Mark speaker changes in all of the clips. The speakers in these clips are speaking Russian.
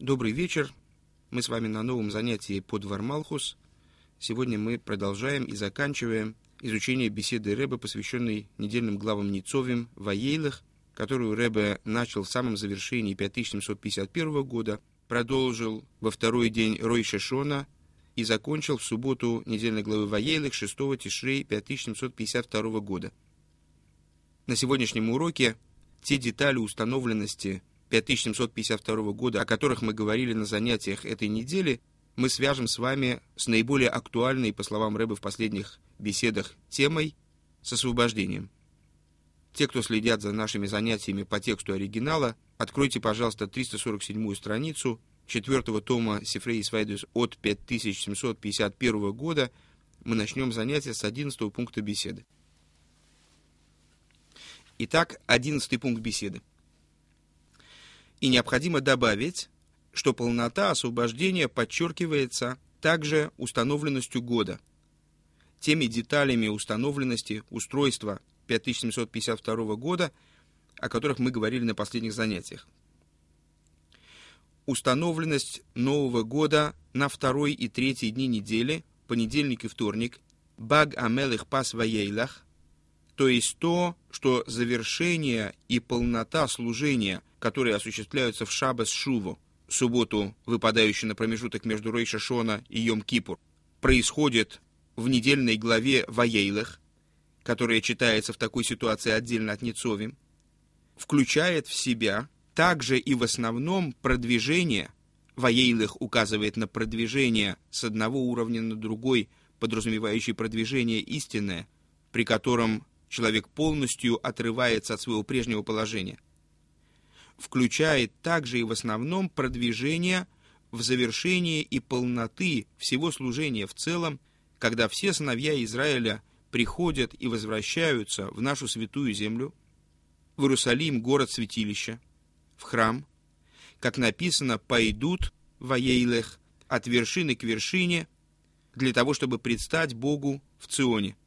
Speaker 1: Добрый вечер. Мы с вами на новом занятии по Двар Малхус. Сегодня мы продолжаем и заканчиваем изучение беседы Ребе, посвященной недельным главам Ницовим Ваейлах, которую Ребе начал в самом завершении 5751 года, продолжил во второй день Ройш ха-Шана и закончил в субботу недельной главы Ваейлах 6 Тишрей 5752 года. На сегодняшнем уроке те детали установленности 5752 года, о которых мы говорили на занятиях этой недели, мы свяжем с вами с наиболее актуальной, по словам Ребе в последних беседах, темой с освобождением. Те, кто следят за нашими занятиями по тексту оригинала, откройте, пожалуйста, 347-ю страницу 4-го тома Сифрей Исвайдус от 5751 года. Мы начнем занятие с 11-го пункта беседы. Итак, 11-й пункт беседы. И необходимо добавить, что полнота освобождения подчеркивается также установленностью года, теми деталями установленности устройства 5752 года, о которых мы говорили на последних занятиях. Установленность Нового года на второй и третий дни недели, понедельник и вторник, Баг Амелех Пас Ваейлах, то есть то, что завершение и полнота служения, которые осуществляются в Шаббас Шуву, субботу, выпадающую на промежуток между Ройш ха-Шана и Йом-Кипур, происходит в недельной главе Ваейлах, которая читается в такой ситуации отдельно от Ницовим, включает в себя также и в основном продвижение. Ваейлах указывает на продвижение с одного уровня на другой, подразумевающее продвижение истинное, при котором человек полностью отрывается от своего прежнего положения. Включает также и в основном продвижение в завершение и полноты всего служения в целом, когда все сыновья Израиля приходят и возвращаются в нашу святую землю, в Иерусалим, город святилища, в храм, как написано, пойдут Ваейлах от вершины к вершине, для того, чтобы предстать Богу в Ционе.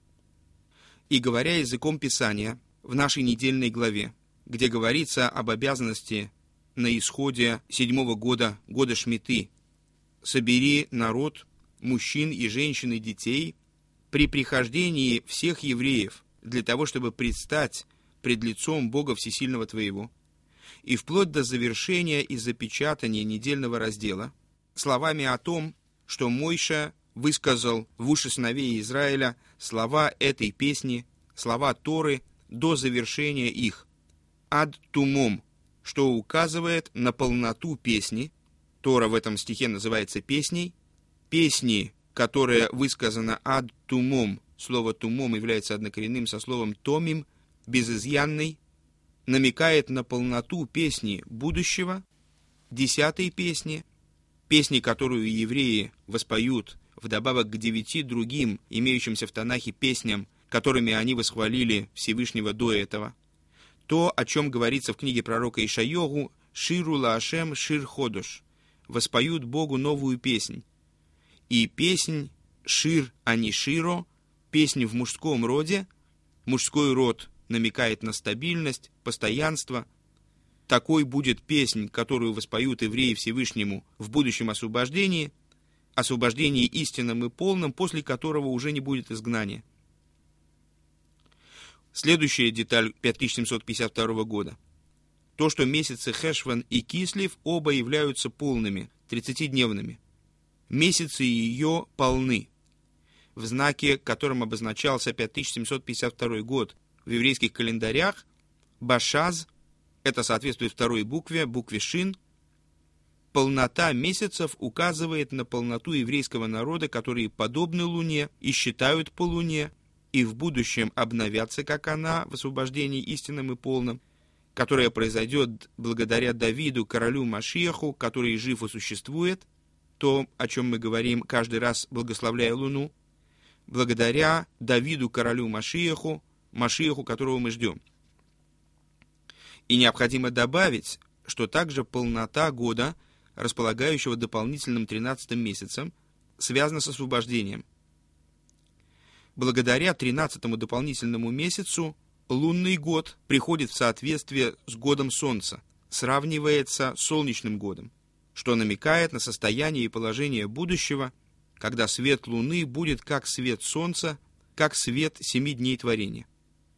Speaker 1: И говоря языком Писания в нашей недельной главе, где говорится об обязанности на исходе 7-го года, года Шмиты, собери народ, мужчин и женщин и детей, при прихождении всех евреев, для того, чтобы предстать пред лицом Бога Всесильного твоего, и вплоть до завершения и запечатания недельного раздела, словами о том, что Мойша высказал в уши сыновей Израиля слова этой песни, слова Торы до завершения их, ад тумом, что указывает на полноту песни. Тора в этом стихе называется песней. Песни, которая высказана ад тумом, слово тумом является однокоренным со словом томим, безызъянный, намекает на полноту песни будущего, 10-й песни, песни, которую евреи воспоют вдобавок к 9 другим, имеющимся в Танахе песням, которыми они восхвалили Всевышнего до этого. То, о чем говорится в книге пророка Ишайогу, «Ширу лаашем шир ходош», воспоют Богу новую песнь. И песнь «Шир, а не Широ», песнь в мужском роде, мужской род намекает на стабильность, постоянство. Такой будет песнь, которую воспоют евреи Всевышнему в будущем освобождении истинным и полным, после которого уже не будет изгнания. Следующая деталь 5752 года. То, что месяцы Хешван и Кислев оба являются полными, 30-дневными. Месяцы ее полны, в знаке, которым обозначался 5752 год в еврейских календарях, Башаз, это соответствует второй букве Шин. Полнота месяцев указывает на полноту еврейского народа, которые подобны Луне и считают по Луне, и в будущем обновятся, как она, в освобождении истинным и полным, которое произойдет благодаря Давиду, королю Машиаху, который жив и существует, то, о чем мы говорим каждый раз, благословляя Луну, благодаря Давиду, королю Машиаху, которого мы ждем. И необходимо добавить, что также полнота года, располагающего дополнительным 13-м месяцем, связана с освобождением. Благодаря 13-му дополнительному месяцу лунный год приходит в соответствие с годом Солнца, сравнивается с солнечным годом. что намекает на состояние и положение будущего, когда свет Луны будет как свет Солнца, как свет 7 дней творения.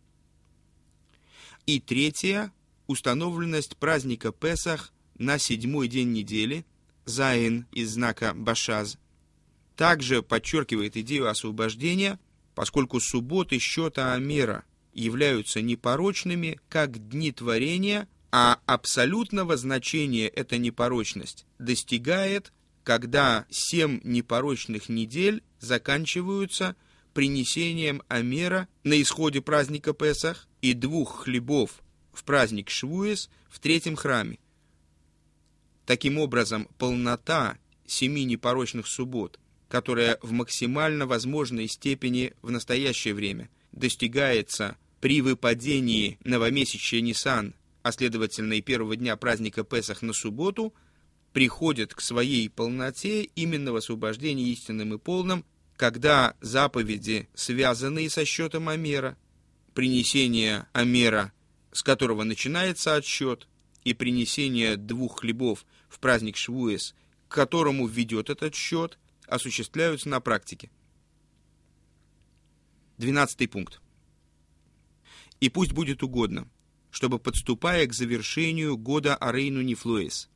Speaker 1: И третье – установленность праздника Песах на 7-й день недели, Зайн из знака Башаз, также подчеркивает идею освобождения, поскольку субботы счета Омера являются непорочными, как дни творения, а абсолютного значения эта непорочность достигает, когда 7 непорочных недель заканчиваются принесением Омера на исходе праздника Песах и 2 хлебов в праздник Швуэс в 3-м храме. Таким образом, полнота 7 непорочных суббот, которая в максимально возможной степени в настоящее время достигается при выпадении новомесячия Нисан, а следовательно и первого дня праздника Песах на субботу, приходит к своей полноте именно в освобождении истинным и полным, когда заповеди, связанные со счетом Омера, принесение Омера, с которого начинается отсчет, и принесение 2 хлебов в праздник Швуэс, к которому ведет этот счет, осуществляются на практике. 12-й пункт. «И пусть будет угодно, чтобы, подступая к завершению года Арейну Нифлоэс,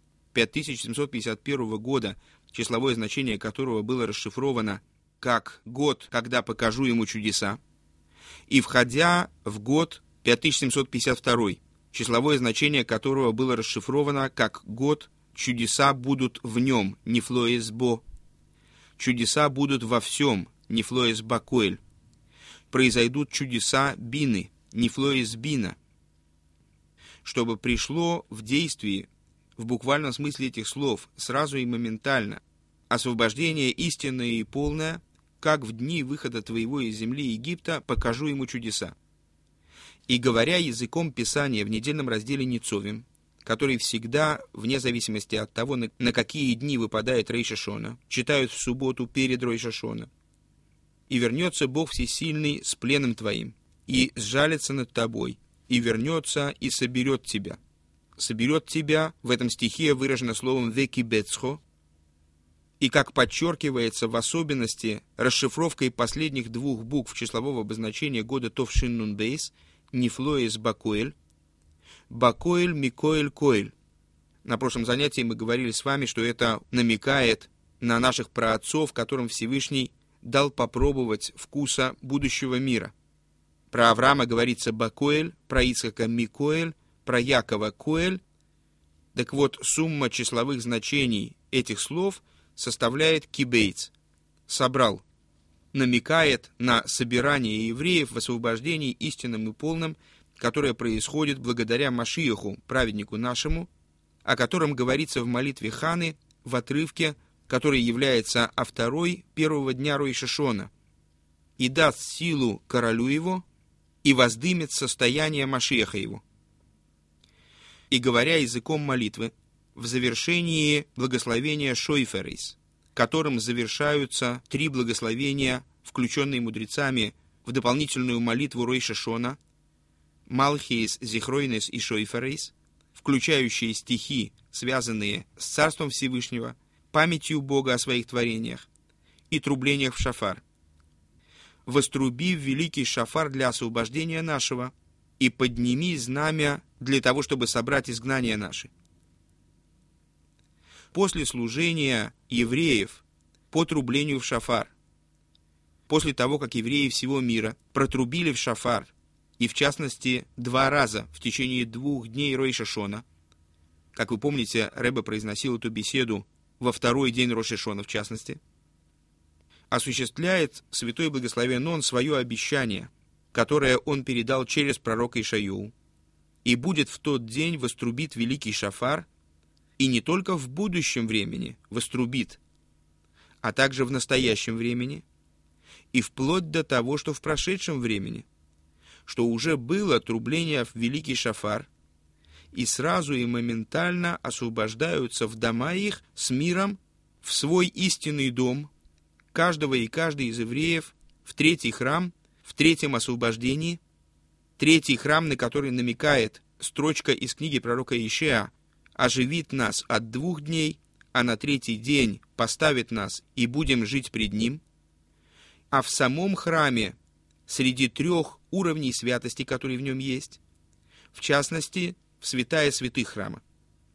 Speaker 1: 5751 года, числовое значение которого было расшифровано как «год, когда покажу ему чудеса», и входя в год 5752, числовое значение которого было расшифровано как «год, чудеса будут в нем, Нифлоэс Бо», чудеса будут во всем, Нифлоэс Бакоэль, произойдут чудеса Бины, Нифлоэс Бина, чтобы пришло в действии, в буквальном смысле этих слов, сразу и моментально, освобождение истинное и полное, как в дни выхода твоего из земли Египта покажу ему чудеса. И говоря языком Писания в недельном разделе Ницовим, который всегда, вне зависимости от того, на какие дни выпадает Рейш ха-Шона, читают в субботу перед Рейш ха-Шона. «И вернется Бог Всесильный с пленом твоим, и сжалится над тобой, и вернется, и соберет тебя». Соберет тебя, в этом стихе выражено словом «векибецхо», и, как подчеркивается в особенности расшифровкой последних 2 букв числового обозначения года Товшин Нун Бейс, Нифлоэс Бакоэль, Бакоэль Микоэль Коэль. На прошлом занятии мы говорили с вами, что это намекает на наших праотцов, которым Всевышний дал попробовать вкуса будущего мира. Про Авраама говорится Бакоэль, про Ицхака Микоэль, про Якова Коэль. Так вот, сумма числовых значений этих слов составляет кибейц, собрал, намекает на собирание евреев в освобождении истинным и полным, которое происходит благодаря Машиаху, праведнику нашему, о котором говорится в молитве Ханы в отрывке, который является авторой первого дня Ройш ха-Шона, и даст силу королю его, и воздымет состояние Машиаха его. И говоря языком молитвы, в завершении благословения Шойферейс, которым завершаются 3 благословения, включенные мудрецами в дополнительную молитву Ройш ха-Шона, Малхиес, Зихройнес и Шойферейс, включающие стихи, связанные с Царством Всевышнего, памятью Бога о своих творениях и трублениях в шафар. «Воструби в великий шафар для освобождения нашего, и подними знамя для того, чтобы собрать изгнание наше». После служения евреев по трублению в шафар, после того, как евреи всего мира протрубили в шафар, и в частности 2 раза в течение 2 дней Ройш ха-Шона, как вы помните, Ребе произносил эту беседу во 2-й день Рош ха-Шона в частности, осуществляет святой благословен он свое обещание, которое он передал через пророка Ишаяу, и будет в тот день вострубит великий шафар, и не только в будущем времени вострубит, а также в настоящем времени, и вплоть до того, что в прошедшем времени, что уже было трубление в великий шафар, и сразу и моментально освобождаются в дома их с миром в свой истинный дом, каждого и каждый из евреев в 3-й храм, в 3-м освобождении, 3-й храм, на который намекает строчка из книги пророка Ишея, оживит нас от 2 дней, а на третий день поставит нас и будем жить пред Ним, а в самом храме среди 3 уровней святости, которые в нем есть, в частности, в святая святых храма.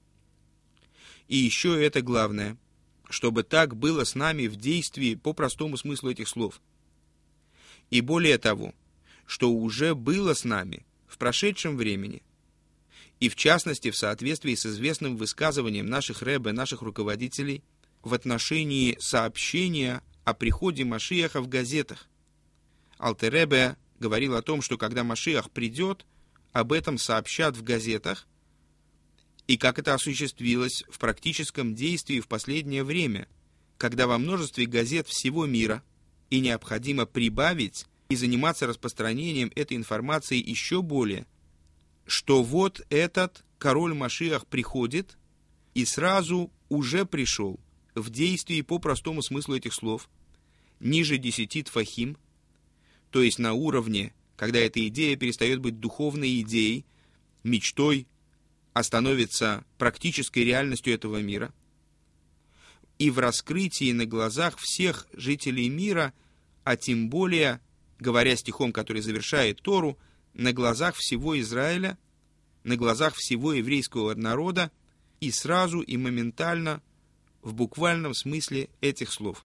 Speaker 1: И еще это главное, чтобы так было с нами в действии по простому смыслу этих слов. И более того, что уже было с нами в прошедшем времени, и в частности в соответствии с известным высказыванием наших ребе, наших руководителей в отношении сообщения о приходе Машиаха в газетах. Алтер Ребе говорил о том, что когда Машиах придет, об этом сообщат в газетах, и как это осуществилось в практическом действии в последнее время, когда во множестве газет всего мира и необходимо прибавить и заниматься распространением этой информации еще более, что вот этот король Машиах приходит и сразу уже пришел в действии по простому смыслу этих слов, ниже 10 тфахим, то есть на уровне, когда эта идея перестает быть духовной идеей, мечтой, а становится практической реальностью этого мира, и в раскрытии на глазах всех жителей мира, а тем более, говоря стихом, который завершает Тору, на глазах всего Израиля, на глазах всего еврейского народа, и сразу, и моментально, в буквальном смысле этих слов.